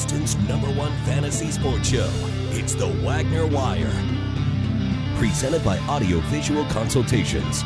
Houston's #1 fantasy sports show. It's the Wagner Wire. Presented by Audio Visual Consultations.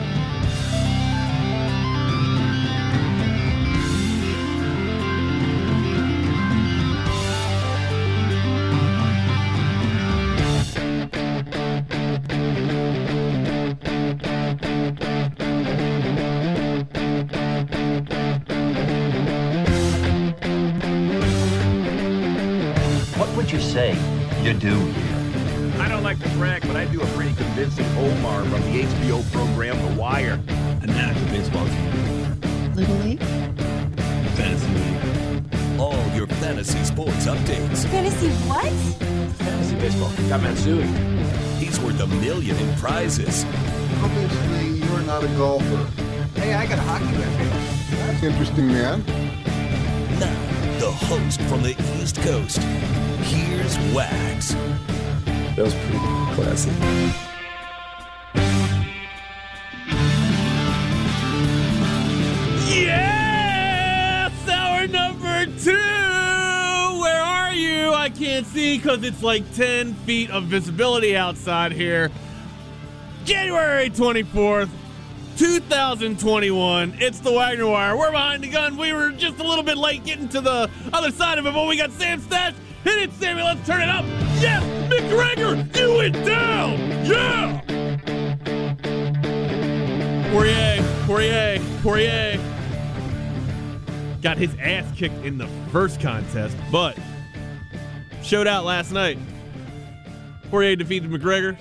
You do here. I don't like to brag, but I do a pretty convincing Omar from the HBO program The Wire. A national baseball team. Little League. Fantasy League. All your fantasy sports updates. Fantasy what? Fantasy baseball. Got Matsui. He's worth $1 million in prizes. Obviously, you're not a golfer. Hey, I got a hockey record. That's interesting, man. Now, the host from the East Coast. Here's Wags. That was pretty classic. Yes! Hour number 2! Where are you? I can't see because it's like 10 feet of visibility outside here. January 24th, 2021. It's the Wagner Wire. We're behind the gun. We were just a little bit late getting to the other side of it, but we got Sam Stash. Hit it, Sammy. Let's turn it up. Yes, McGregor, you went down. Yeah. Poirier. Got his ass kicked in the first contest, but showed out last night. Poirier defeated McGregor.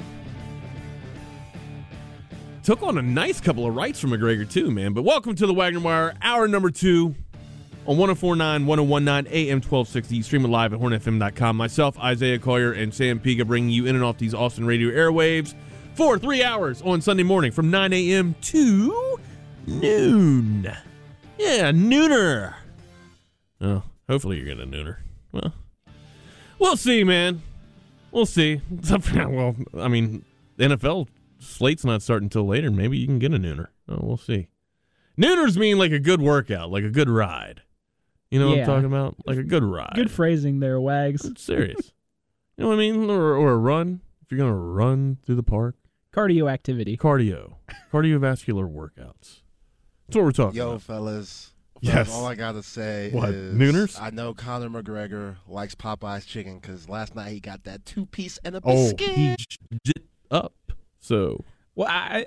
Took on a nice couple of rights from McGregor, too, man. But welcome to the Wagner Wire, hour number 2. On 104.9, 101.9, AM 1260, streaming live at hornfm.com. Myself, Isaiah Collier, and Sam Piga bringing you in and off these Austin radio airwaves for 3 hours on Sunday morning from 9 a.m. to noon. Yeah, nooner. Oh, hopefully you're getting a nooner. Well, we'll see, man. We'll see. Well, I mean, the NFL slate's not starting until later. Maybe you can get a nooner. Oh, we'll see. Nooners mean like a good workout, like a good ride. You know what I'm talking about? Like a good ride. Good phrasing there, Wags. It's serious. You know what I mean? Or a run. If you're going to run through the park. Cardio activity. Cardiovascular workouts. That's what we're talking about. Yo, fellas. Yes. All I got to say is... Nooners? I know Conor McGregor likes Popeye's chicken because last night he got that 2-piece and a biscuit. Oh, he j- up. So... Well, I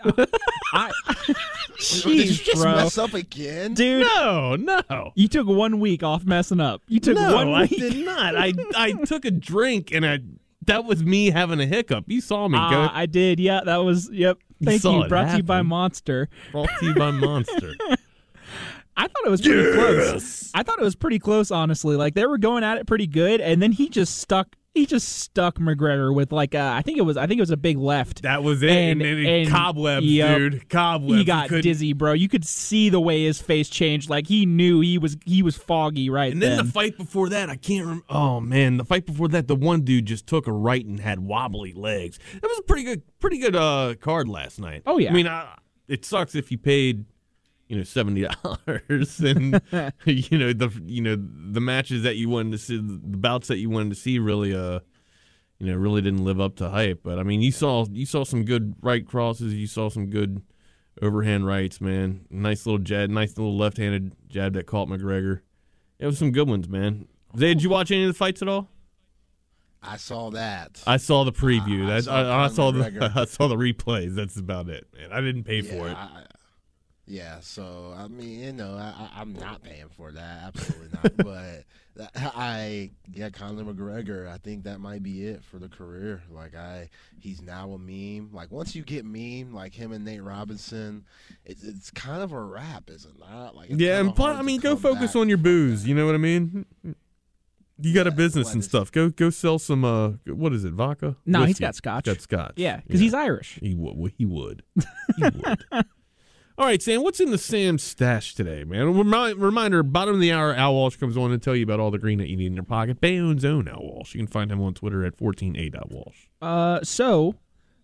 Did you just mess up again? Dude. No. You took 1 week off messing up. You took 1 week. I did not. I took a drink, and that was me having a hiccup. You saw me go. I did, yeah. That was, yep. Thank you. Brought to you by Monster. Brought to you by Monster. I thought it was pretty close. I thought it was pretty close, honestly. Like, they were going at it pretty good, and then he just stuck McGregor with like I think it was a big left. That was it. And cobwebs, dude. Cobwebs. He got dizzy, bro. You could see the way his face changed. Like he knew he was foggy right and then. The fight before that, I can't remember. Oh man, the fight before that, the one dude just took a right and had wobbly legs. It was a pretty good card last night. Oh yeah. I mean, it sucks if you paid $70 and the matches that you wanted to see, the bouts that you wanted to see really really didn't live up to hype. But I mean, you saw some good right crosses, you saw some good overhand rights, man. Nice little left-handed jab that caught McGregor. It was some good ones, man. Zay, did you watch any of the fights at all? I saw that. I saw the preview. I saw the replays. That's about it, man. I didn't pay for it. Yeah, so, I mean, I'm not paying for that. Absolutely not. But Conor McGregor, I think that might be it for the career. Like, he's now a meme. Like, once you get meme, like him and Nate Robinson, it's kind of a wrap, is it not? Like, yeah, and I mean, go focus on your booze. You know what I mean? You got a business and stuff. Go sell some, what is it, vodka? No, Whiskey. He's got scotch. Got scotch. Yeah, because he's Irish. He would. He would. All right, Sam, what's in the Sam stash today, man? Reminder, bottom of the hour, Al Walsh comes on to tell you about all the green that you need in your pocket. Bayonne's own Al Walsh. You can find him on Twitter at 14a.walsh.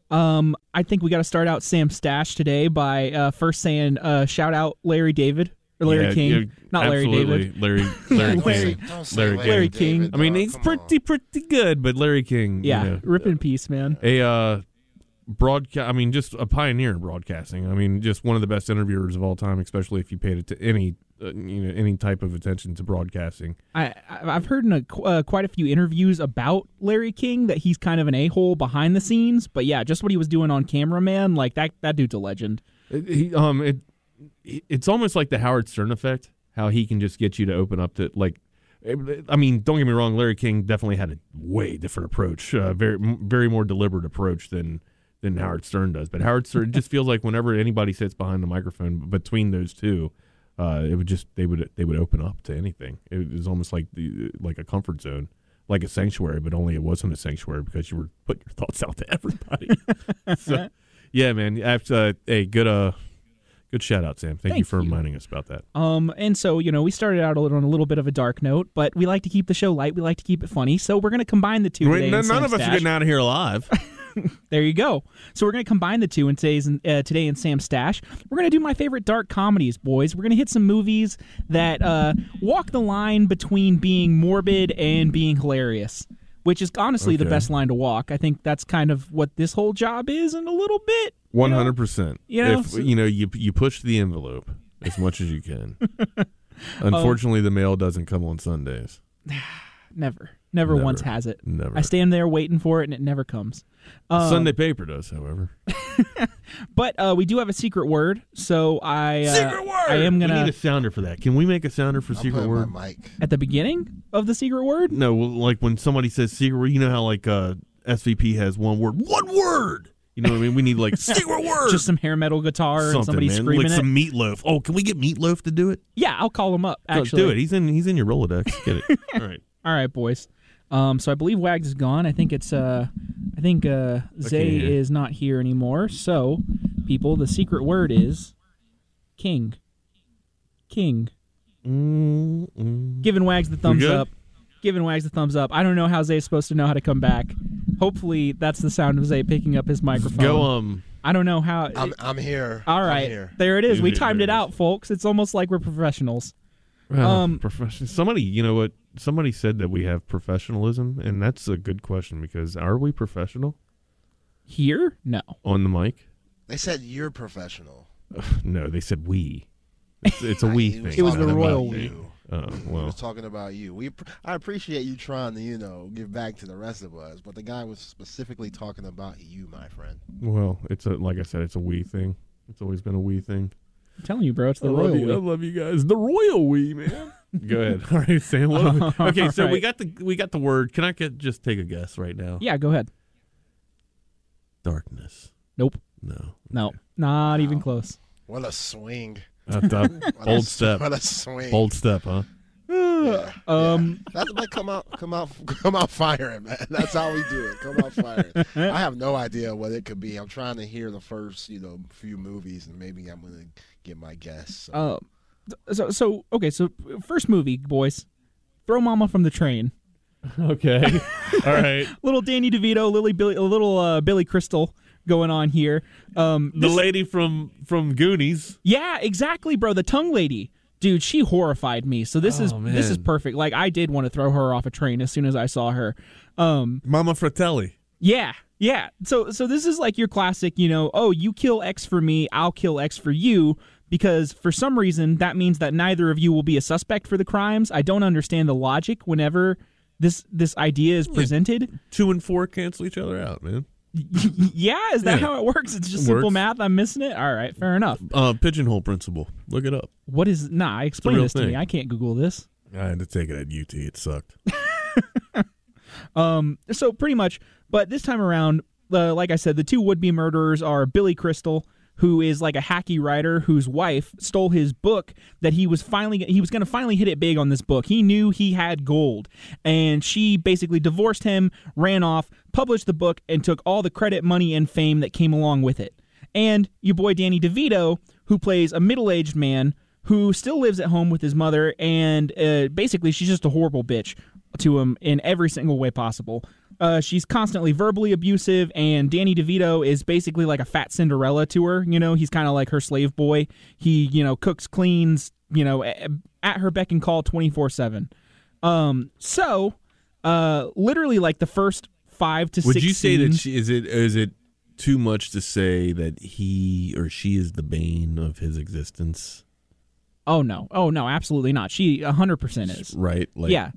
I think we got to start out Sam's stash today by first saying shout out Larry David Or Larry King. Not Larry David. Larry King. Don't say Larry King. David, I mean, dog. he's Come pretty good, but Larry King. Yeah, you know, rip in peace, man. broadcast. I mean, just a pioneer in broadcasting. I mean, just one of the best interviewers of all time, especially if you paid it to any type of attention to broadcasting. I've heard in quite a few interviews about Larry King that he's kind of an a-hole behind the scenes, but yeah, just what he was doing on camera, man, like that dude's a legend. It's almost like the Howard Stern effect, how he can just get you to open up to, like, I mean, don't get me wrong, Larry King definitely had a way different approach, very very more deliberate approach than Howard Stern does. But Howard Stern, it just feels like whenever anybody sits behind the microphone between those two, it would just they would open up to anything. It was almost like a comfort zone, like a sanctuary, but only it wasn't a sanctuary because you were putting your thoughts out to everybody. So, yeah, man, hey, good shout out, Sam. Thank you for reminding us about that. And so, we started out on a little bit of a dark note, but we like to keep the show light. We like to keep it funny. So we're going to combine the two. None of us are getting out of here alive. There you go. So we're going to combine the two in today in Sam's Stash. We're going to do my favorite dark comedies, boys. We're going to hit some movies that walk the line between being morbid and being hilarious, which is honestly the best line to walk. I think that's kind of what this whole job is in a little bit. 100%. If you push the envelope as much as you can. Unfortunately, the mail doesn't come on Sundays. Never once has it. Never. I stand there waiting for it, and it never comes. Sunday paper does, however. But we do have a secret word, so secret word! I am gonna. We need a sounder for that. Can we make a sounder for secret word? My mic. At the beginning of the secret word? No, like when somebody says secret word, you know how like SVP has one word. You know what I mean? We need like secret word. Just some hair metal guitar and somebody man. screaming like it. Some Meatloaf. Oh, can we get Meatloaf to do it? Yeah, I'll call him up. Actually, do it. He's in your Rolodex. Get it. All right, boys. So I believe Wags is gone. I think Zay is not here anymore. So, people, the secret word is King. King. Giving Wags the thumbs up. Giving Wags the thumbs up. I don't know how Zay's supposed to know how to come back. Hopefully, that's the sound of Zay picking up his microphone. Go. I don't know how. I'm here. All right, I'm here. There it is. We timed it out, folks. It's almost like we're professionals. Somebody, you know what? Somebody said that we have professionalism, and that's a good question because are we professional? Here? No. On the mic? They said you're professional. No, they said we. It's a we thing. It was the royal we. Well. I was talking about you. I appreciate you trying to, give back to the rest of us, but the guy was specifically talking about you, my friend. Well, like I said, it's a we thing. It's always been a we thing. I'm telling you, bro, it's the royal we. I love you guys. The royal we, man. Go ahead. All right, Sam. Okay, so we got the word. Can I just take a guess right now? Yeah, go ahead. Darkness. Nope. No. Not even close. What a swing. Bold step. What a swing. Bold step, huh? Yeah. That's like come out firing, man. That's how we do it. Come out firing. I have no idea what it could be. I'm trying to hear the first, few movies, and maybe I'm gonna get my guess. So first movie, boys. Throw Mama from the Train. Okay. All right. Little Danny DeVito, little Billy Crystal going on here. The lady from Goonies. Yeah, exactly, bro. The tongue lady. Dude, she horrified me. So this is perfect. Like, I did want to throw her off a train as soon as I saw her. Mama Fratelli. Yeah. So this is like your classic, you kill X for me, I'll kill X for you, because for some reason that means that neither of you will be a suspect for the crimes. I don't understand the logic whenever this idea is presented. 2 and 4 cancel each other out, man. Yeah, is that how it works? It's just simple math. I'm missing it. All right, fair enough. Pigeonhole principle. Look it up. What is? Explain this to me. I can't Google this. I had to take it at UT. It sucked. So pretty much, but this time around, like I said, the two would-be murderers are Billy Crystal, who is like a hacky writer whose wife stole his book that he was going to finally hit it big on this book. He knew he had gold, and she basically divorced him, ran off, published the book, and took all the credit, money, and fame that came along with it. And your boy Danny DeVito, who plays a middle-aged man who still lives at home with his mother, and basically she's just a horrible bitch to him in every single way possible. She's constantly verbally abusive, and Danny DeVito is basically like a fat Cinderella to her. He's kind of like her slave boy. He, cooks, cleans, at her beck and call 24/7. Literally like the first 5 to 6 Would you say that scenes, is it too much to say that he or she is the bane of his existence? Oh no, absolutely not. She 100% is. Right? Like, Yeah.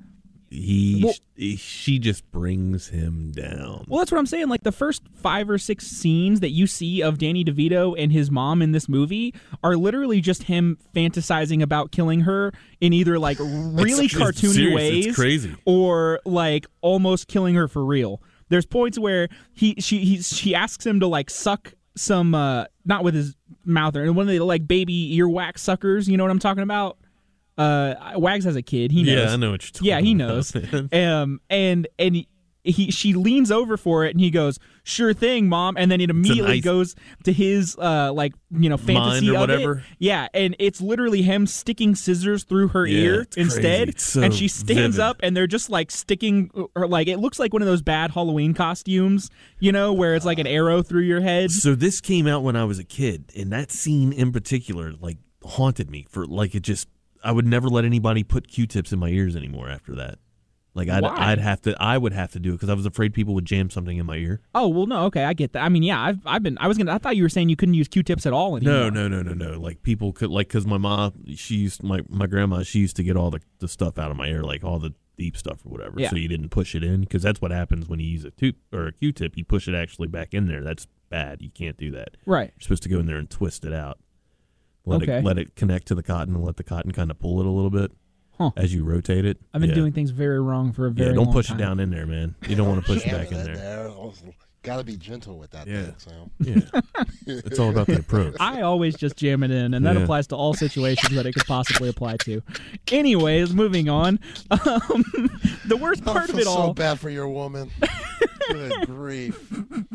She just brings him down. Well, that's what I'm saying. Like the first 5 or 6 scenes that you see of Danny DeVito and his mom in this movie are literally just him fantasizing about killing her in either like really It's cartoony serious. ways, It's crazy, or like almost killing her for real. There's points where she asks him to like suck some not with his mouth or one of the like baby earwax suckers. You know what I'm talking about? Wags has a kid. He knows. Yeah, I know what you're talking Yeah, he about, knows. And she leans over for it, and he goes, "Sure thing, Mom." And then it immediately goes to his fantasy Mind or of whatever. it. Yeah, and it's literally him sticking scissors through her ear it's instead, crazy. It's so and she stands vivid. up, and they're just like sticking, or like it looks like one of those bad Halloween costumes, where it's like an arrow through your head. So this came out when I was a kid, and that scene in particular like haunted me for like it just. I would never let anybody put Q-tips in my ears anymore after that. Like I would have to do it because I was afraid people would jam something in my ear. Oh well, no, okay, I get that. I mean, yeah, I thought you were saying you couldn't use Q-tips at all anymore. No. Like people could because my mom, my grandma, she used to get all the stuff out of my ear, like all the deep stuff or whatever. Yeah. So you didn't push it in because that's what happens when you use a Q-tip. You push it actually back in there. That's bad. You can't do that. Right. You're supposed to go in there and twist it out. Let it connect to the cotton and let the cotton kind of pull it a little bit as you rotate it. I've been doing things very wrong for a very long time. Don't push it down in there, man. You don't want to push it back in there. Got to be gentle with that thing, Sam. Yeah. It's all about the approach. I always just jam it in, and that applies to all situations that it could possibly apply to. Anyways, moving on. The worst part of it all. So bad for your woman. Good grief.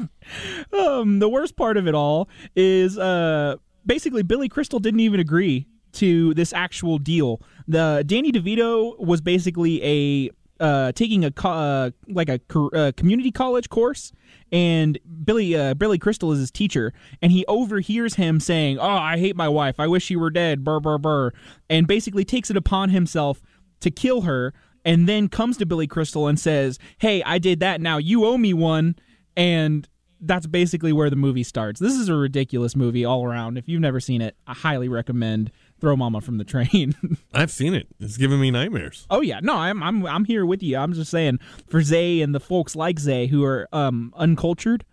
The worst part of it all is basically Billy Crystal didn't even agree to this actual deal. The Danny DeVito was basically taking a community college course, and Billy Crystal is his teacher, and he overhears him saying, "Oh, I hate my wife. I wish she were dead. Burr, burr, burr," and basically takes it upon himself to kill her, and then comes to Billy Crystal and says, "Hey, I did that. Now you owe me one." And that's basically where the movie starts. This is a ridiculous movie all around. If you've never seen it, I highly recommend Throw Mama from the Train. I've seen it. It's giving me nightmares. Oh yeah, no, I'm here with you. I'm just saying for Zay and the folks like Zay who are uncultured.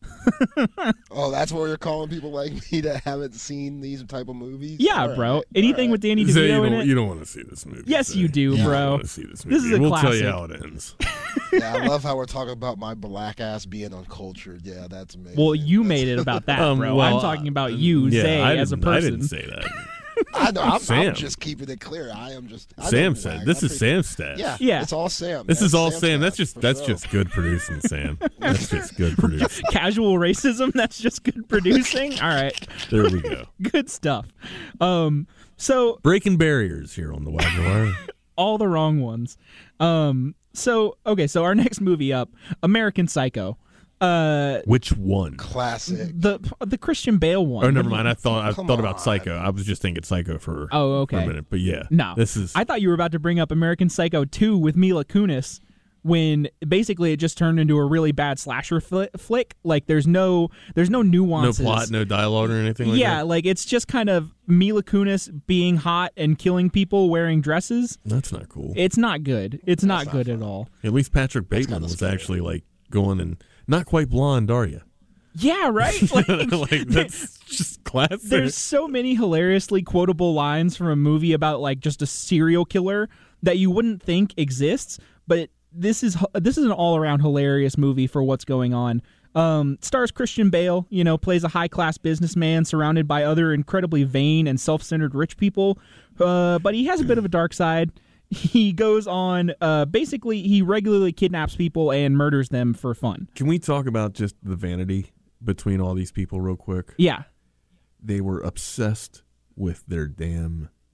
Oh, that's what you're calling people like me that haven't seen these type of movies? Yeah, All bro. right. Anything with Danny DeVito in it. You don't want to see this movie. Yes, Zay. you do, bro. You don't want to see this movie. This is a we'll classic. tell you how it ends. Yeah, I love how we're talking about my black ass being uncultured. Yeah, that's amazing. Well, you made it about that, bro. I'm talking about you, Zay, as a person. I didn't say that. I know. I'm Sam. just keeping it clear. Sam said this is Sam's stat. Yeah, it's all Sam. This is all Sam's Sam. stats, That's for just sure. good producing, Sam. That's just good producing. Casual racism, that's just good producing. All right. There we go. Good stuff. So Breaking barriers here on the Wagner Wire. all the wrong ones. So our next movie up, American Psycho. Which one? Classic. The Christian Bale one. Oh, never mind. I thought Come about on. Psycho. I was just thinking Psycho for Oh, for a okay. minute. But yeah, No, this is. I thought you were about to bring up American Psycho 2 with Mila Kunis, when basically it just turned into a really bad slasher flick. Like there's no no nuances, plot, no dialogue, or anything like yeah, that. like it's just kind of Mila Kunis being hot and killing people wearing dresses. That's not cool. It's not good. It's not good at all. At least Patrick Bateman kinda was scary. actually like going and not quite blonde, are you? Yeah, right. Like, Like that's just classic. there's so many hilariously quotable lines from a movie about like just a serial killer that you wouldn't think exists, but this is an all-around hilarious movie for what's going on. Stars Christian Bale, plays a high-class businessman surrounded by other incredibly vain and self-centered rich people, but he has a bit of a dark side. He goes on, basically, he regularly kidnaps people and murders them for fun. Can we talk about just the vanity between all these people real quick? Yeah. They were obsessed with their damn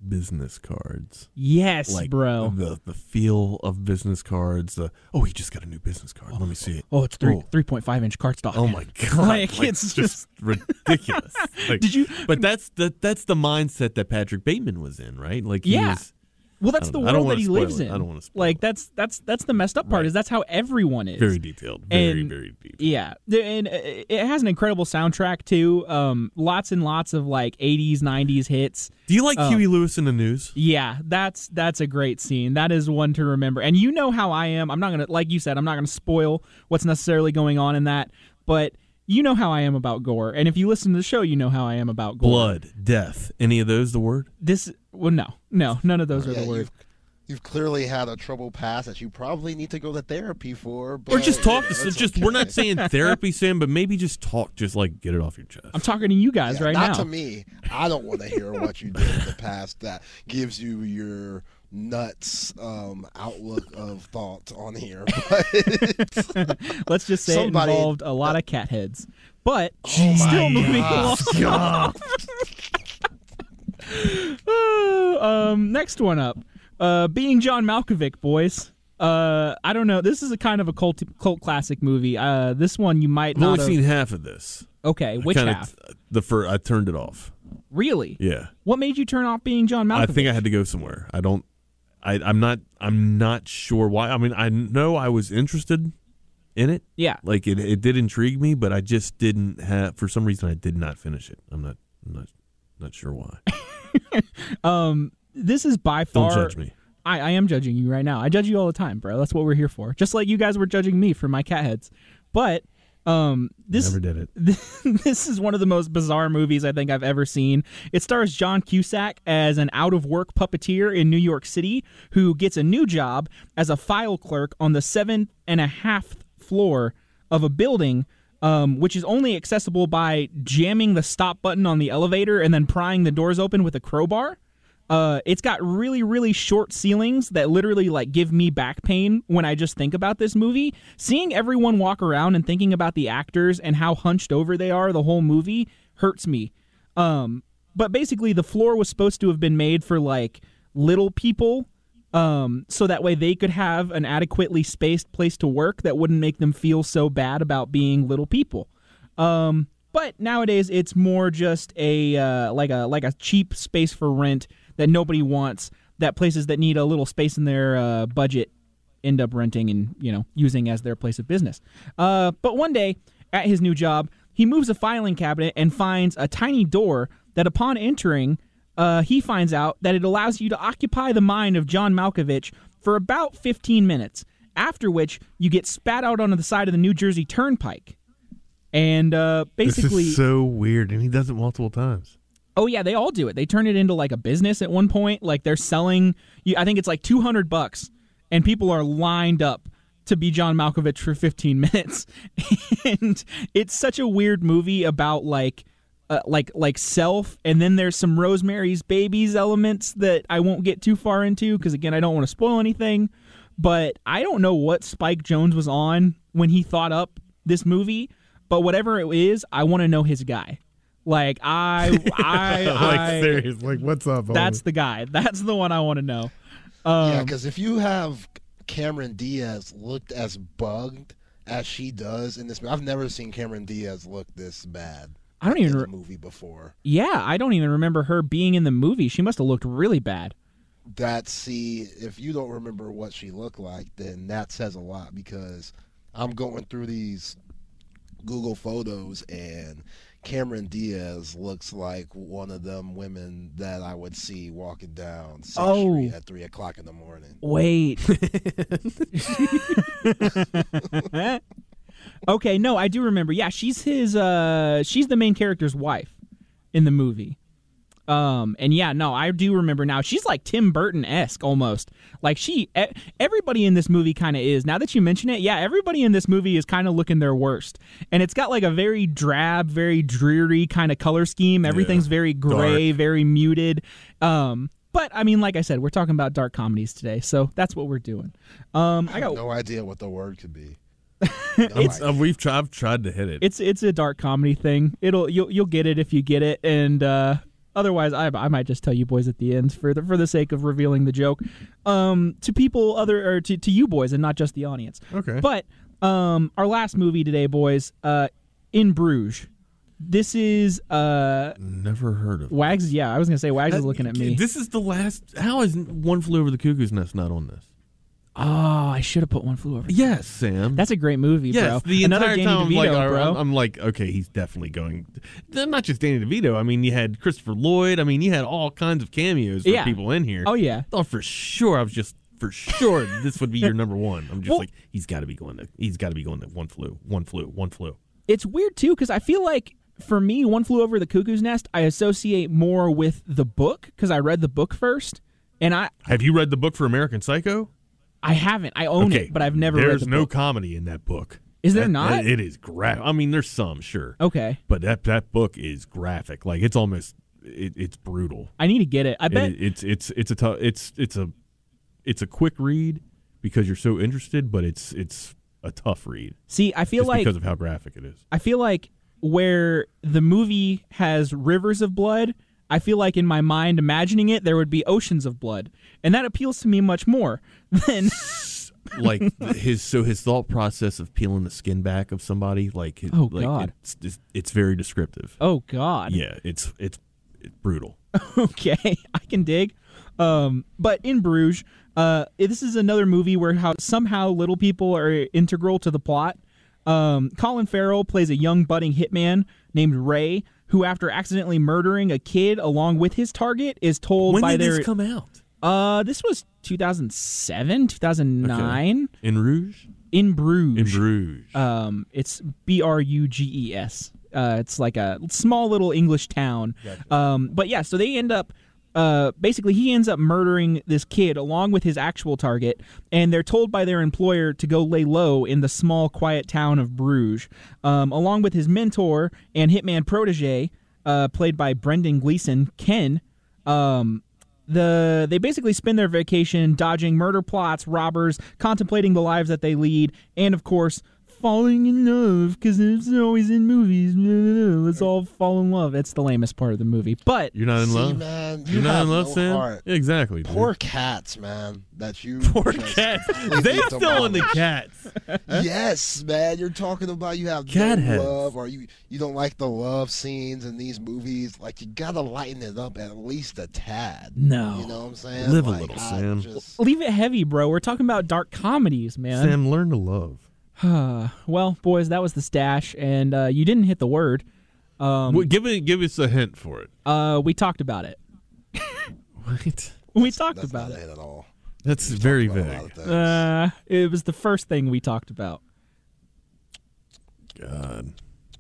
business cards. Yes, Like bro. the feel of business cards. He just got a new business card. Let me see it. Oh, it's 3.5-inch cardstock. Oh my god! Like, it's just ridiculous. Like, Did you? But that's the mindset that Patrick Bateman was in, right? Like, Yeah. he's, Well, that's the I don't world that wanna he spoil lives it. in. I don't want to spoil Like it. that's the messed up part Right. is that's how everyone is. Very detailed. Very, And- very detailed. Yeah, and it has an incredible soundtrack too. Lots and lots of like 80s, 90s hits. Do you like Huey Lewis in the News? Yeah, that's a great scene. That is one to remember. And you know how I am. I'm not gonna, like you said, I'm not gonna spoil what's necessarily going on in that. But you know how I am about gore. And if you listen to the show, you know how I am about gore. Blood, death. Any of those the word? No, none of those are the word. You've clearly had a troubled past that you probably need to go to therapy for. But, Or just talk. it's Just okay. we're not saying therapy, Sam, but maybe just talk. Just like get it off your chest. I'm talking to you guys right not now. to me. I don't want to hear what you did in the past that gives you your nuts outlook of thought on here. But Let's just say Somebody- it involved a lot of cat heads. But still moving along. Next one up. Being John Malkovich, boys. I don't know. This is a kind of a cult classic movie. This one you might I've not only have. seen half of this. Okay, which half? I turned it off. Really? Yeah. What made you turn off Being John Malkovich? I think I had to go somewhere. I'm not sure why. I mean, I know I was interested in it. Yeah. Like it did intrigue me, but I just didn't have, for some reason I did not finish it. I'm not sure why. This is by Don't far. judge me. I am judging you right now. I judge you all the time, bro. That's what we're here for. Just like you guys were judging me for my cat heads. But this Never did it. This is one of the most bizarre movies I think I've ever seen. It stars John Cusack as an out-of-work puppeteer in New York City who gets a new job as a file clerk on the 7.5th floor of a building, which is only accessible by jamming the stop button on the elevator and then prying the doors open with a crowbar. It's got really, really short ceilings that literally like give me back pain when I just think about this movie. Seeing everyone walk around and thinking about the actors and how hunched over they are the whole movie hurts me. But basically the floor was supposed to have been made for like little people, so that way they could have an adequately spaced place to work that wouldn't make them feel so bad about being little people. But nowadays it's more just a like a cheap space for rent that nobody wants, that places that need a little space in their budget end up renting and, using as their place of business. But one day, at his new job, he moves a filing cabinet and finds a tiny door that upon entering, he finds out that it allows you to occupy the mind of John Malkovich for about 15 minutes, after which you get spat out onto the side of the New Jersey Turnpike. And basically... This is so weird, and he does it multiple times. Oh, yeah, they all do it. They turn it into, like, a business at one point. Like, they're selling, I think it's like $200, and people are lined up to be John Malkovich for 15 minutes. And it's such a weird movie about, like self, and then there's some Rosemary's Babies elements that I won't get too far into, because, again, I don't want to spoil anything. But I don't know what Spike Jonze was on when he thought up this movie, but whatever it is, I want to know his guy. Like, Serious, like, what's up? That's the guy. That's the one I want to know. Yeah, because if you have Cameron Diaz looked as bugged as she does in this movie, I've never seen Cameron Diaz look this bad. I don't even in the movie before. Yeah, I don't even remember her being in the movie. She must have looked really bad. If you don't remember what she looked like, then that says a lot, because I'm going through these Google photos and Cameron Diaz looks like one of them women that I would see walking down 6th Street at 3 o'clock in the morning. Wait. Okay, no, I do remember. Yeah, she's she's the main character's wife in the movie. And yeah, no, I do remember now. She's like Tim Burton-esque almost. Like everybody in this movie kind of is. Now that you mention it, yeah, everybody in this movie is kind of looking their worst. And it's got like a very drab, very dreary kind of color scheme. Everything's very gray, dark, very muted. But I mean, like I said, we're talking about dark comedies today, so that's what we're doing. I have no idea what the word could be. I've tried to hit it. It's a dark comedy thing. You'll get it if you get it, and Otherwise, I might just tell you boys at the end for the sake of revealing the joke to people to you boys and not just the audience. Okay. But our last movie today, boys, In Bruges. This is never heard of Wags. Yeah, I was gonna say Wags is looking at me. This is the last. How is One Flew Over the Cuckoo's Nest not on this? Oh, I should have put One Flew Over. Yes, Sam. That's a great movie, yes, bro. The Another entire Danny time DeVito, bro. I'm like, okay, he's definitely going. Not just Danny DeVito. I mean, you had Christopher Lloyd. I mean, you had all kinds of cameos for people in here. Oh yeah. Thought for sure this would be your number one. I'm just like, he's got to be going to One Flew. It's weird too because I feel like for me, One Flew Over the Cuckoo's Nest, I associate more with the book because I read the book first. And have you read the book for American Psycho? I haven't. I own it, but I've never read the book. There's no comedy in that book. Is there not? It is graphic. I mean, there's some, sure. Okay. But that book is graphic. Like it's almost it's brutal. I need to get it. I bet it's a quick read because you're so interested, but it's a tough read. See, I feel like because of how graphic it is. I feel like where the movie has rivers of blood, I feel like in my mind, imagining it, there would be oceans of blood, and that appeals to me much more than like his thought process of peeling the skin back of somebody. Like, God, it's very descriptive. Oh God, yeah, it's brutal. Okay, I can dig. But In Bruges, this is another movie where somehow little people are integral to the plot. Colin Farrell plays a young budding hitman named Ray, who after accidentally murdering a kid along with his target is told when by did their... this come out? This was 2007, 2009. Okay. In Rouge? In Bruges. In Bruges. It's Bruges. It's like a small little English town. Gotcha. But yeah, so they end up... basically, he ends up murdering this kid along with his actual target, and they're told by their employer to go lay low in the small, quiet town of Bruges, along with his mentor and hitman protege, played by Brendan Gleeson, Ken. They basically spend their vacation dodging murder plots, robbers, contemplating the lives that they lead, and of course, falling in love, because it's always in movies. Let's all fall in love. It's the lamest part of the movie. But you're not in love? Man, you're not in love, no Sam? Heart. Exactly. Poor cats, man. That you Poor cats. They're still in the cats. Yes, man. You're talking about you have cat no heads. love, or you don't like the love scenes in these movies. Like, you gotta lighten it up at least a tad. No. You know what I'm saying? Live like, a little, Sam. Leave it heavy, bro. We're talking about dark comedies, man. Sam, learn to love. Well, boys, that was the stash, and you didn't hit the word. Give us a hint for it. We talked about it. What? We talked about not it. at all. That's very vague. It was the first thing we talked about. God,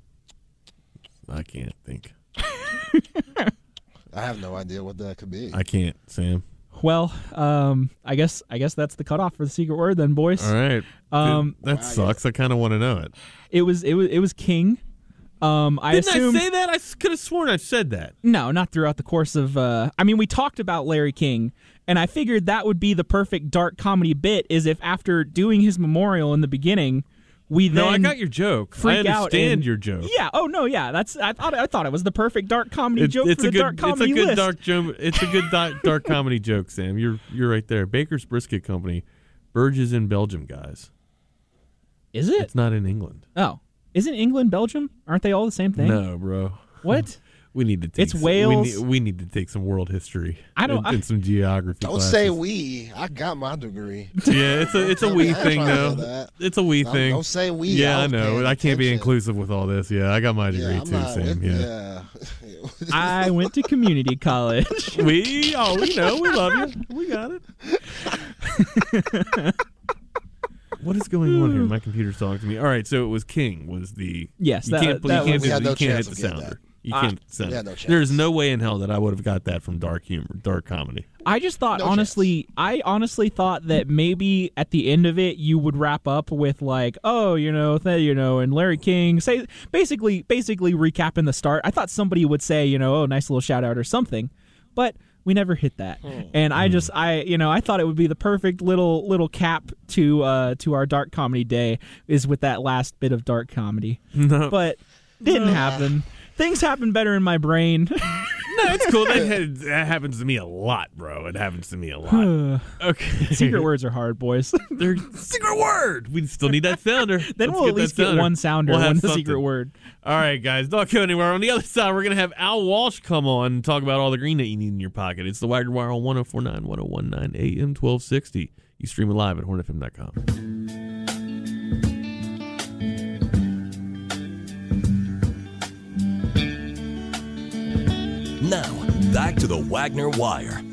I can't think. I have no idea what that could be. I can't, Sam. Well, I guess that's the cutoff for the secret word, then, boys. All right. That sucks. I kind of want to know it. It was King. Didn't I say that? I could have sworn I said that. No, not throughout the course of. We talked about Larry King, and I figured that would be the perfect dark comedy bit. Is if after doing his memorial in the beginning, we then I got your joke. I understand your joke. Yeah. Oh no. Yeah. I thought it was the perfect dark comedy joke for the dark comedy list. It's a good dark comedy joke, Sam. You're right there. Baker's Brisket Company, Burges in Belgium, guys. Is it? It's not in England. Oh, isn't England Belgium? Aren't they all the same thing? No, bro. What? We need to take It's Wales. We need to take some world history. And some geography. Don't classes. say we. I got my degree. Yeah, it's a we thing though. It's a we thing. Don't say we. Yeah, I know. I can't be inclusive with all this. Yeah, I got my degree too, Sam. Yeah. I went to community college. We know. We love you. We got it. What is going on here? My computer's talking to me. All right, so it was King. Was the yes? You can't hit the sounder. You can't sound. No chance. There's no way in hell that I would have got that from dark humor, dark comedy. I just thought I honestly thought that maybe at the end of it you would wrap up with like, and Larry King say basically recapping the start. I thought somebody would say, nice little shout out or something, but we never hit that. And I thought it would be the perfect little cap to our dark comedy day is with that last bit of dark comedy. No. But didn't happen. Things happen better in my brain. No, it's cool. That happens to me a lot, bro. It happens to me a lot. Okay. Secret words are hard, boys. They're secret word. We still need that sounder. Then we'll at least get one sounder, one secret word. All right, guys. Don't go anywhere. On the other side, we're going to have Al Walsh come on and talk about all the green that you need in your pocket. It's the Wagner Wire on 104.9, 101.9 AM 1260. You stream it live at hornfm.com. Now, back to the Wagner Wire.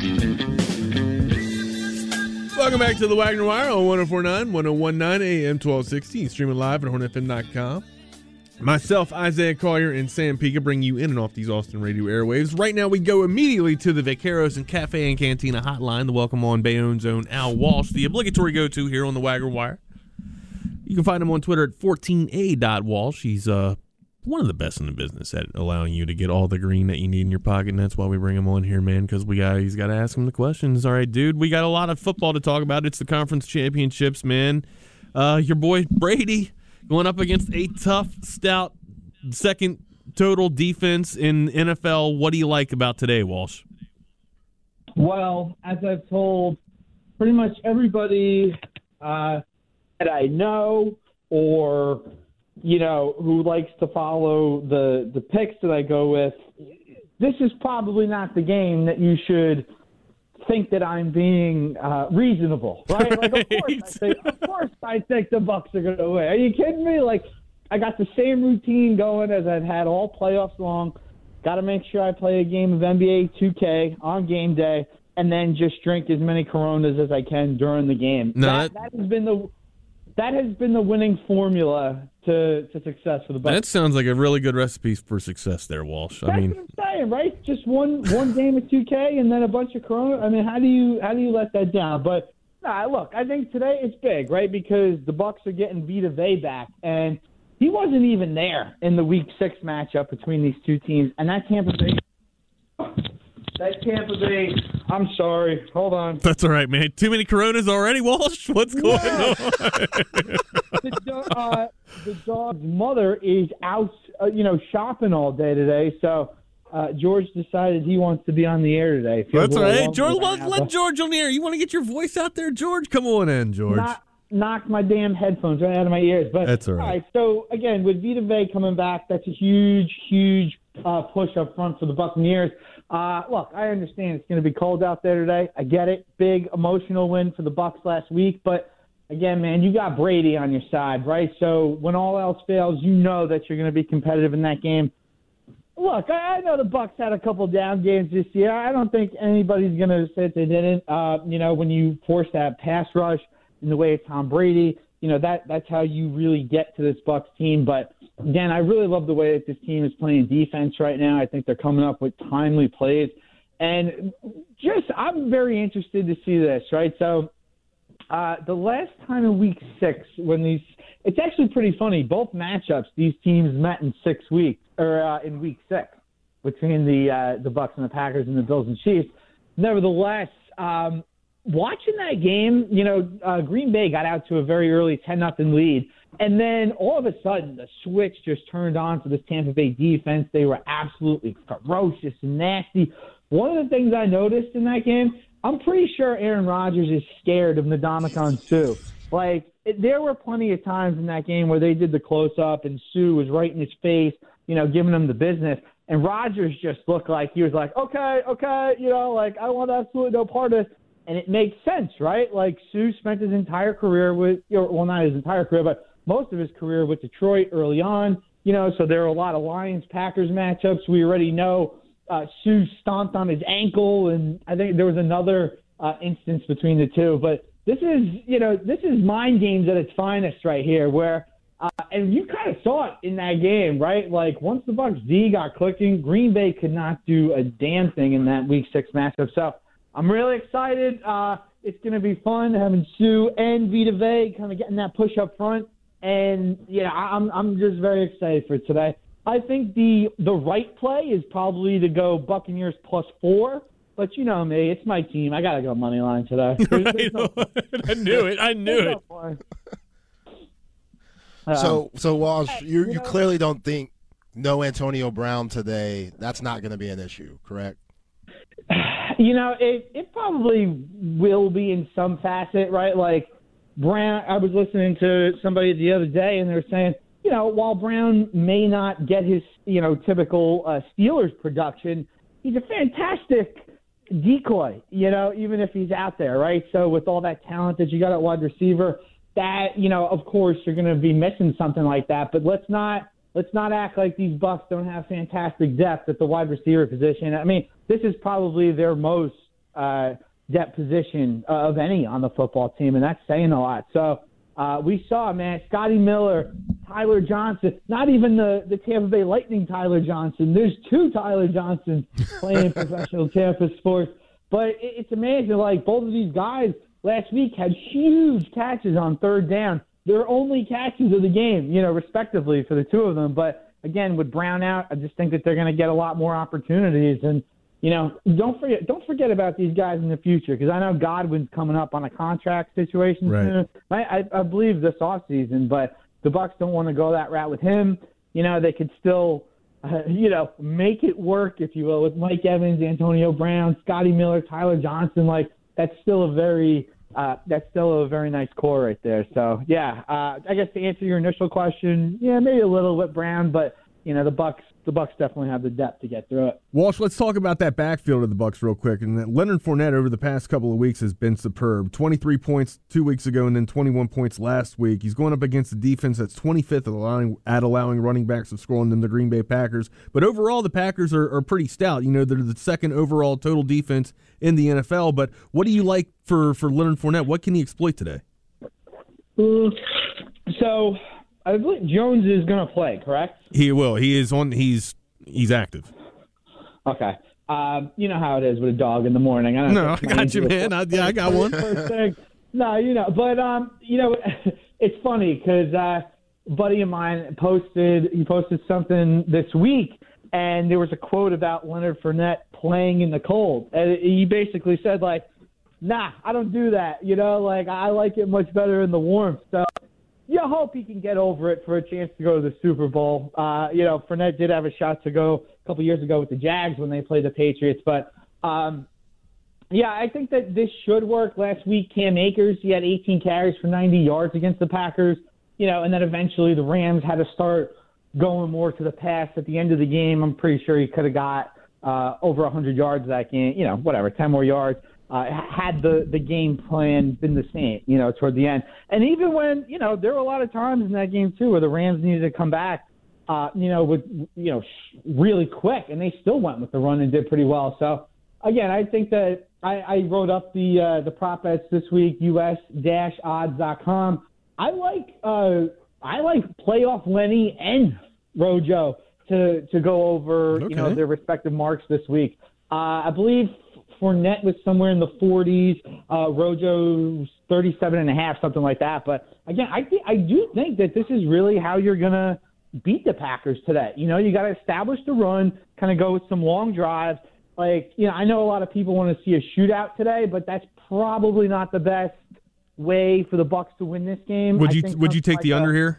Welcome back to the Wagner Wire on 104.9, 101.9 AM 1260. Streaming live at hornfm.com. Myself, Isaiah Collier, and Sam Pika bring you in and off these Austin radio airwaves. Right now, we go immediately to the Vaqueros and Cafe and Cantina hotline to welcome on Bayonne's own Al Walsh, the obligatory go-to here on the Wagner Wire. You can find him on Twitter at 14a.walsh. He's one of the best in the business at allowing you to get all the green that you need in your pocket, and that's why we bring him on here, man, because he's got to ask him the questions. All right, dude, we got a lot of football to talk about. It's the conference championships, man. Your boy Brady going up against a tough, stout, second total defense in NFL. What do you like about today, Walsh? Well, as I've told pretty much everybody that I know or who likes to follow the picks that I go with, this is probably not the game that you should think that I'm being reasonable, right? Like, of course I think the Bucs are going to win. Are you kidding me? Like, I got the same routine going as I've had all playoffs long. Got to make sure I play a game of NBA 2K on game day, and then just drink as many Coronas as I can during the game. No, that has been the winning formula to success for the Bucs. That sounds like a really good recipe for success there, Walsh. That's what I'm saying, right? Just one game of 2K and then a bunch of Corona. I mean, how do you let that down? But look, I think today it's big, right? Because the Bucs are getting Vita Vea back, and he wasn't even there in the Week 6 matchup between these two teams. And that Tampa Bay, I'm sorry. Hold on. That's all right, man. Too many Coronas already, Walsh? What's going on? The dog's mother is out, shopping all day today. So George decided he wants to be on the air today. That's all right. George, let George on the air. You want to get your voice out there, George? Come on in, George. Knock my damn headphones right out of my ears. But that's all right. So, again, with Vita Vea coming back, that's a huge, huge push up front for the Buccaneers. Look, I understand it's going to be cold out there today. I get it. Big emotional win for the Bucs last week. But, again, man, you got Brady on your side, right? So when all else fails, you know that you're going to be competitive in that game. Look, I know the Bucs had a couple down games this year. I don't think anybody's going to say that they didn't. When you force that pass rush in the way of Tom Brady, that's how you really get to this Bucs team. But, again, I really love the way that this team is playing defense right now. I think they're coming up with timely plays. And I'm very interested to see this, right? So the last time in Week 6 it's actually pretty funny. Both matchups, these teams met in 6 weeks, or in Week 6 between the Bucs and the Packers and the Bills and Chiefs. Nevertheless, watching that game, Green Bay got out to a very early 10-0 lead. And then all of a sudden, the switch just turned on for this Tampa Bay defense. They were absolutely ferocious and nasty. One of the things I noticed in that game, I'm pretty sure Aaron Rodgers is scared of Ndamukong Suh. There were plenty of times in that game where they did the close-up and Suh was right in his face, giving him the business. And Rodgers just looked like he was like, okay, I want absolutely no part of this. And it makes sense, right? Suh spent his entire career not his entire career, but most of his career with Detroit early on, so there are a lot of Lions-Packers matchups. We already know Suh stomped on his ankle, and I think there was another instance between the two. But this is mind games at its finest right here, where and you kind of saw it in that game, right? Once the Bucs D got clicking, Green Bay could not do a damn thing in that Week 6 matchup. So I'm really excited. It's going to be fun having Suh and Vita Vea kind of getting that push up front. And, I'm just very excited for today. I think the right play is probably to go Buccaneers +4. But you know me, it's my team. I got to go money line today. I knew it. So Walsh, you clearly don't think no Antonio Brown today, that's not going to be an issue, correct? It probably will be in some facet, right? Like Brown, I was listening to somebody the other day, and they were saying, while Brown may not get his, typical Steelers production, he's a fantastic decoy, even if he's out there, right? So with all that talent that you got at wide receiver, that, of course you're going to be missing something like that. But let's not act like these Bucs don't have fantastic depth at the wide receiver position. I mean, this is probably their most depth position of any on the football team, and that's saying a lot. So we saw, man, Scotty Miller, Tyler Johnson, not even the Tampa Bay Lightning Tyler Johnson. There's two Tyler Johnsons playing professional Tampa sports. But it's amazing. Like, both of these guys last week had huge catches on third down. They're only catches of the game, respectively for the two of them. But, again, with Brown out, I just think that they're going to get a lot more opportunities. And, don't forget about these guys in the future, because I know Godwin's coming up on a contract situation soon. I believe this offseason, but the Bucs don't want to go that route with him. They could still, make it work, if you will, with Mike Evans, Antonio Brown, Scotty Miller, Tyler Johnson. Like, that's still a very nice core right there. So, I guess to answer your initial question, maybe a little with Brown, but, the Bucs definitely have the depth to get through it. Walsh, let's talk about that backfield of the Bucs real quick. And Leonard Fournette over the past couple of weeks has been superb. 23 points 2 weeks ago and then 21 points last week. He's going up against a defense that's 25th at allowing running backs to score than the Green Bay Packers. But overall, the Packers are pretty stout. They're the second overall total defense in the NFL. But what do you like for Leonard Fournette? What can he exploit today? So I believe Jones is going to play, correct? He will. He is on. He's active. Okay. You know how it is with a dog in the morning. I got you, man. I got one. First thing. No, but it's funny because a buddy of mine posted something this week, and there was a quote about Leonard Fournette playing in the cold, and he basically said like, "Nah, I don't do that. I like it much better in the warmth." So. I hope he can get over it for a chance to go to the Super Bowl. Fournette did have a shot to go a couple years ago with the Jags when they played the Patriots. But, I think that this should work. Last week, Cam Akers, he had 18 carries for 90 yards against the Packers. And then eventually the Rams had to start going more to the pass at the end of the game. I'm pretty sure he could have got over 100 yards that game, 10 more yards. Had the game plan been the same, toward the end. And even when, there were a lot of times in that game, too, where the Rams needed to come back, really quick, and they still went with the run and did pretty well. So, again, I think that I wrote up the prop bets this week, us-odds.com. I like playoff Lenny and Rojo to go over, their respective marks this week. I believe Fournette was somewhere in the 40s, Rojo's 37.5, something like that. But again, I do think that this is really how you're gonna beat the Packers today. You got to establish the run, kind of go with some long drives. I know a lot of people want to see a shootout today, but that's probably not the best way for the Bucs to win this game. Would you take the under here?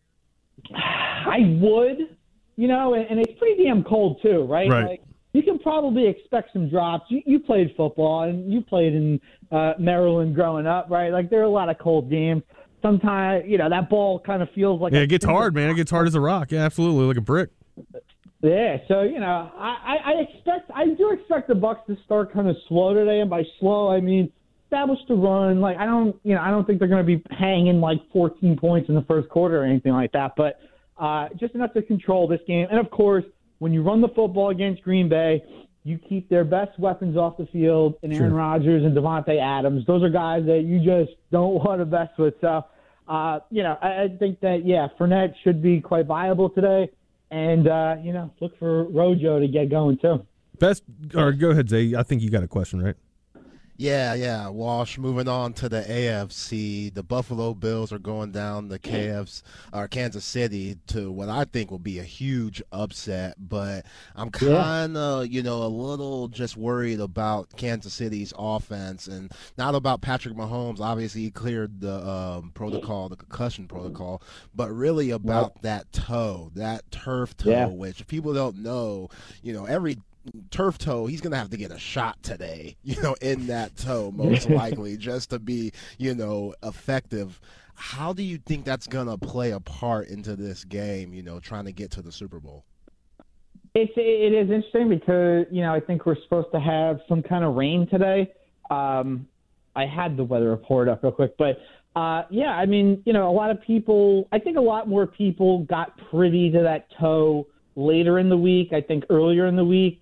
I would. And it's pretty damn cold too, right? Right. You can probably expect some drops. You played football, and you played in Maryland growing up, right? There are a lot of cold games. Sometimes, that ball kind of feels like... Yeah, it gets hard, man. It gets hard as a rock. Yeah, absolutely, like a brick. Yeah, so, I do expect the Bucs to start kind of slow today, and by slow, I mean establish the run. I don't think they're going to be hanging 14 points in the first quarter or anything like that, but just enough to control this game. And, of course, when you run the football against Green Bay, you keep their best weapons off the field in Aaron Rodgers and Devontae Adams. Those are guys that you just don't want to mess with. So, I think that, Fournette should be quite viable today. And, look for Rojo to get going, too. Go ahead, Zay. I think you got a question, right? Yeah. Walsh, moving on to the AFC. The Buffalo Bills are going down to Kansas City to what I think will be a huge upset, but I'm kind of, a little just worried about Kansas City's offense and not about Patrick Mahomes. Obviously, he cleared the the concussion protocol, but really about that turf toe, which people don't know, every turf toe, he's going to have to get a shot today, in that toe, most likely, just to be, effective. How do you think that's going to play a part into this game, trying to get to the Super Bowl? It is interesting because, I think we're supposed to have some kind of rain today. I had the weather report up real quick, but a lot of people, I think a lot more people got privy to that toe later in the week. I think earlier in the week,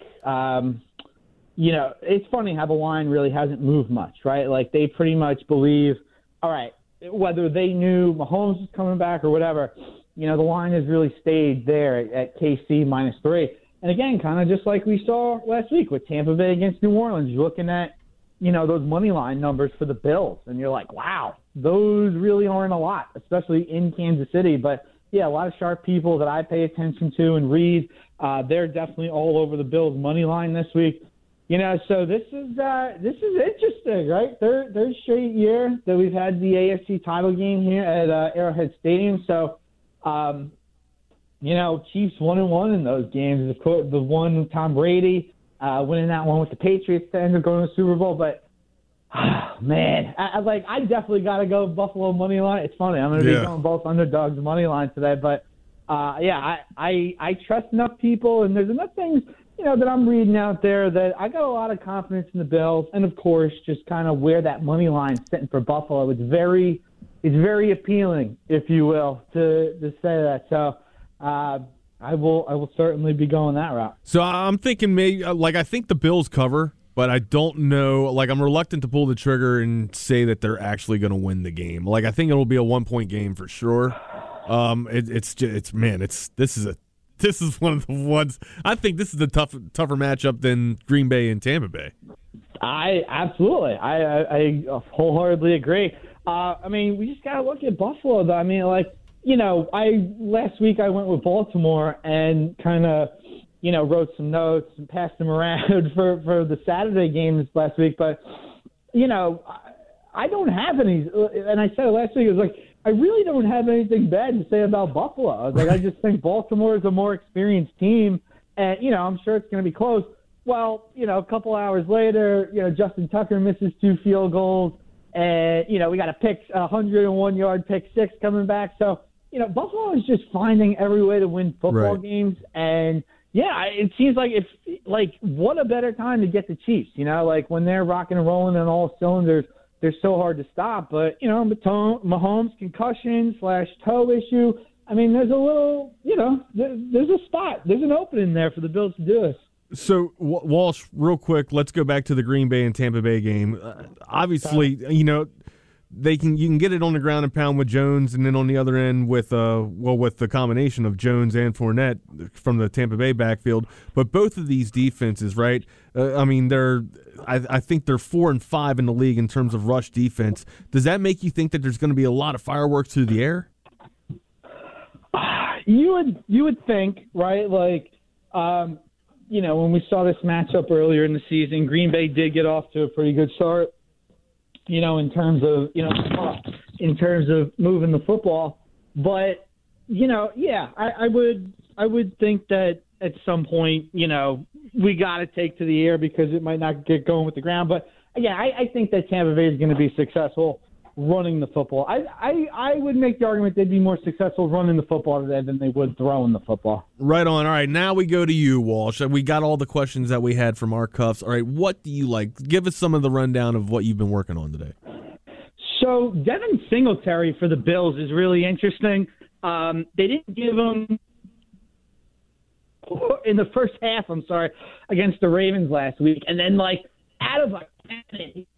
it's funny how the line really hasn't moved much, right? Like they pretty much believe, all right, whether they knew Mahomes was coming back or whatever, the line has really stayed there at KC -3. And again, kind of just like we saw last week with Tampa Bay against New Orleans, you're looking at, those money line numbers for the Bills, and you're like, wow, those really aren't a lot, especially in Kansas City. But yeah, a lot of sharp people that I pay attention to and read, they're definitely all over the Bills' money line this week. So this is interesting, right? Third straight year that we've had the AFC title game here at Arrowhead Stadium. So, Chiefs 1-1 in those games. Of course, the one with Tom Brady winning that one with the Patriots to end up going to the Super Bowl, but. Man, I definitely got to go Buffalo money line. It's funny. I'm going to be going both underdogs money line today, but I trust enough people, and there's enough things that I'm reading out there that I got a lot of confidence in the Bills, and of course, just kind of where that money line's sitting for Buffalo. It's very appealing, if you will, to say that. So. I will certainly be going that route. So I'm thinking maybe I think the Bills cover. But I don't know. I'm reluctant to pull the trigger and say that they're actually going to win the game. I think it'll be a 1-point game for sure. This is one of the ones. I think this is a tougher matchup than Green Bay and Tampa Bay. I wholeheartedly agree. We just got to look at Buffalo, though. Last week I went with Baltimore and kind of. Wrote some notes and passed them around for the Saturday games last week. But, I don't have any, and I said it last week, it was I really don't have anything bad to say about Buffalo. I just think Baltimore is a more experienced team, and, I'm sure it's going to be close. Well, a couple hours later, Justin Tucker misses 2 field goals, and, we got a 101-yard pick six coming back. So, Buffalo is just finding every way to win football games, and yeah, it seems what a better time to get the Chiefs, when they're rocking and rolling on all cylinders, they're so hard to stop. But, Mahomes concussion / toe issue, there's a little, there's a spot. There's an opening there for the Bills to do it. So, Walsh, real quick, let's go back to the Green Bay and Tampa Bay game. Obviously, you can get it on the ground and pound with Jones, and then on the other end with the combination of Jones and Fournette from the Tampa Bay backfield. But both of these defenses, right? I think they're 4 and 5 in the league in terms of rush defense. Does that make you think that there's going to be a lot of fireworks through the air? You would think, right? When we saw this matchup earlier in the season, Green Bay did get off to a pretty good start. In terms of moving the football, but I would think that at some point, we got to take to the air because it might not get going with the ground. But again, I think that Tampa Bay is going to be successful running the football. I would make the argument they'd be more successful running the football today than they would throwing the football. Right on. All right, now we go to you, Walsh. We got all the questions that we had from our cuffs. All right, what do you like? Give us some of the rundown of what you've been working on today. So Devin Singletary for the Bills is really interesting. They didn't give him in the first half, against the Ravens last week. And then, out of a cannon,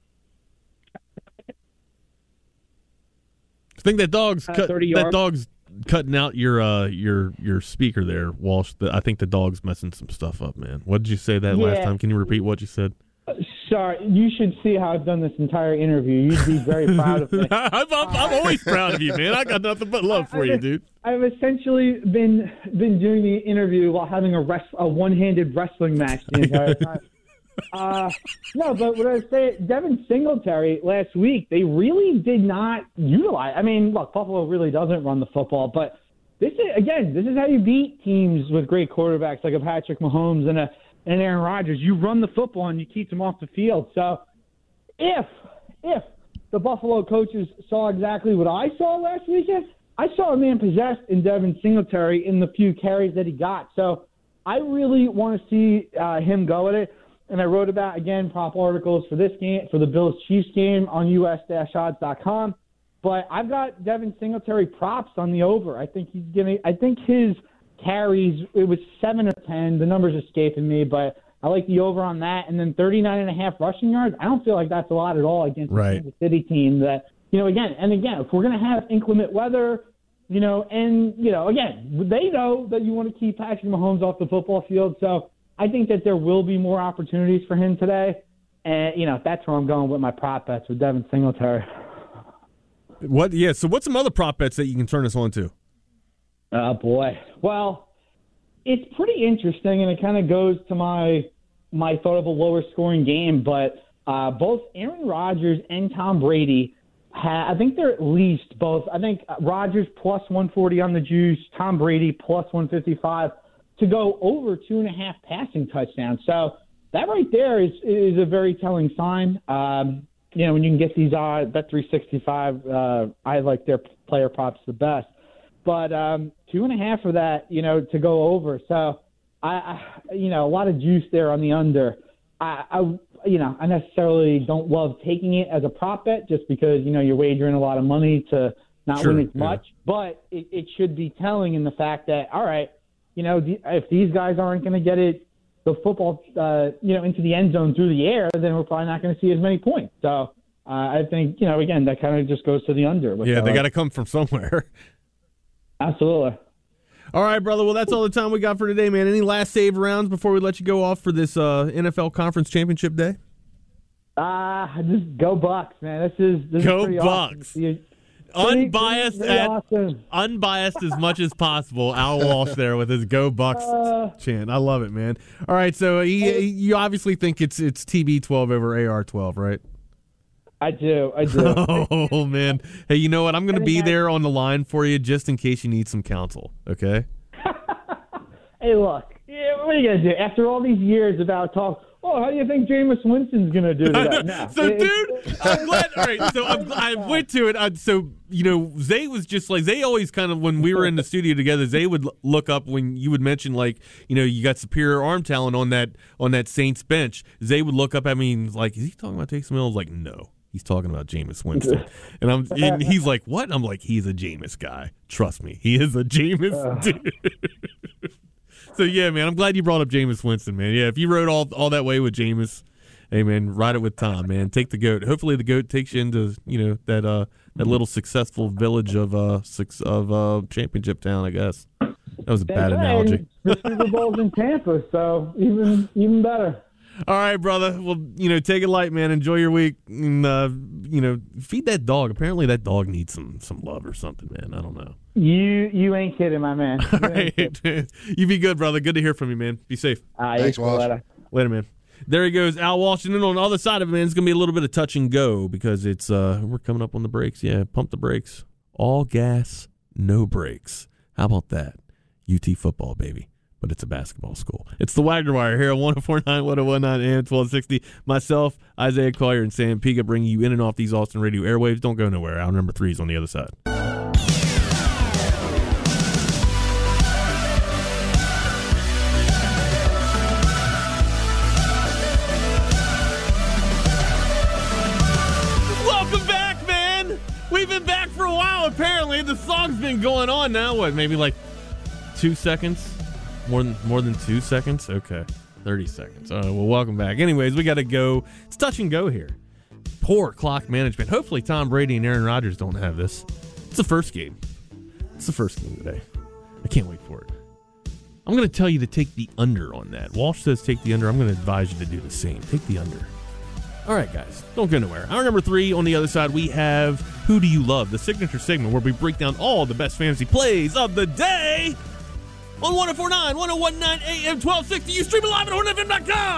I think that dog's cutting out your speaker there, Walsh. I think the dog's messing some stuff up, man. What did you say last time? Can you repeat what you said? Sorry, you should see how I've done this entire interview. You'd be very proud of me. I'm always proud of you, man. I got nothing but love for you, dude. I've essentially been doing the interview while having a one-handed wrestling match the entire time. No, but what I was saying, Devin Singletary last week, they really did not utilize. I mean, look, Buffalo really doesn't run the football, but this is how you beat teams with great quarterbacks like a Patrick Mahomes and Aaron Rodgers. You run the football and you keep them off the field. So if the Buffalo coaches saw exactly what I saw last weekend, I saw a man possessed in Devin Singletary in the few carries that he got. So I really want to see him go at it. And I wrote about, again, prop articles for this game, for the Bills-Chiefs game on us-odds.com. But I've got Devin Singletary props on the over. I think his carries, it was 7 or 10. The number's escaping me, but I like the over on that. And then 39.5 rushing yards. I don't feel like that's a lot at all against the Kansas City team that, again, if we're going to have inclement weather, again, they know that you want to keep Patrick Mahomes off the football field. So I think that there will be more opportunities for him today. And, that's where I'm going with my prop bets with Devin Singletary. What? Yeah, so what's some other prop bets that you can turn us on to? Oh, boy. Well, it's pretty interesting, and it kind of goes to my thought of a lower-scoring game. But both Aaron Rodgers and Tom Brady, I think they're at least both. I think Rodgers plus 140 on the juice, Tom Brady plus 155 to go over 2.5 passing touchdowns. So that right there is a very telling sign. When you can get these odds, Bet365, I like their player props the best. But 2.5 for that, to go over. So I a lot of juice there on the under. I necessarily don't love taking it as a prop bet just because, you're wagering a lot of money to not win as much. But it should be telling in the fact that, all right, if these guys aren't going to get the football, into the end zone through the air, then we're probably not going to see as many points. So I think, again, that kind of just goes to the under. Yeah, they got to come from somewhere. Absolutely. All right, brother. Well, that's all the time we got for today, man. Any last save rounds before we let you go off for this NFL Conference Championship Day? Just go Bucks, man. This is go pretty Bucks. Awesome. Unbiased awesome. Unbiased as much as possible. Al Walsh there with his "Go Bucks" chant. I love it, man. All right, so you obviously think it's TB12 over AR12, right? I do. Oh man, hey, you know what? I'm going to be there on the line for you just in case you need some counsel. Okay. Hey, look. What are you going to do after all these years about talk? Oh, how do you think Jameis Winston's going to do today? No. So, dude, I'm glad. All right, so I went to it. Zay was just like, Zay always kind of, when we were in the studio together, Zay would look up when you would mention, like, you got superior arm talent on that Saints bench. Zay would look up at me and was like, is he talking about Taysom Hill? I was like, no, he's talking about Jameis Winston. And he's like, what? I'm like, he's a Jameis guy. Trust me, he is a Jameis dude. So, yeah, man, I'm glad you brought up Jameis Winston, man. Yeah, if you rode all that way with Jameis, hey, man, ride it with Tom, man. Take the GOAT. Hopefully the GOAT takes you into, that little successful village of Championship Town, I guess. That was a bad analogy. The Super Bowl's in Tampa, so even better. All right, brother. Well, take it light, man. Enjoy your week. And, feed that dog. Apparently that dog needs some love or something, man. I don't know. You ain't kidding, my man. All right. You be good, brother. Good to hear from you, man. Be safe. Thanks, Walsh. Later, man. There he goes, Al Walsh. And then on the other side of it, man, it's going to be a little bit of touch and go because it's we're coming up on the brakes. Yeah, pump the brakes. All gas, no brakes. How about that? UT football, baby. But it's a basketball school. It's the Wagner Wire here on 104.9, 101.9, AM 1260. Myself, Isaiah Collier, and Sam Piga bringing you in and off these Austin radio airwaves. Don't go nowhere. Our number 3 is on the other side. Welcome back, man. We've been back for a while, apparently. The song's been going on now, what, maybe like 2 seconds? More than 2 seconds? Okay. 30 seconds. Well, welcome back. Anyways, we got to go. It's touch and go here. Poor clock management. Hopefully Tom Brady and Aaron Rodgers don't have this. It's the first game. It's the first game today. I can't wait for it. I'm going to tell you to take the under on that. Walsh says take the under. I'm going to advise you to do the same. Take the under. All right, guys, don't go nowhere. Hour number 3, on the other side, we have Who Do You Love, the signature segment where we break down all the best fantasy plays of the day on 104.9, 101.9 AM 1260. You stream it live at hornetfm.com.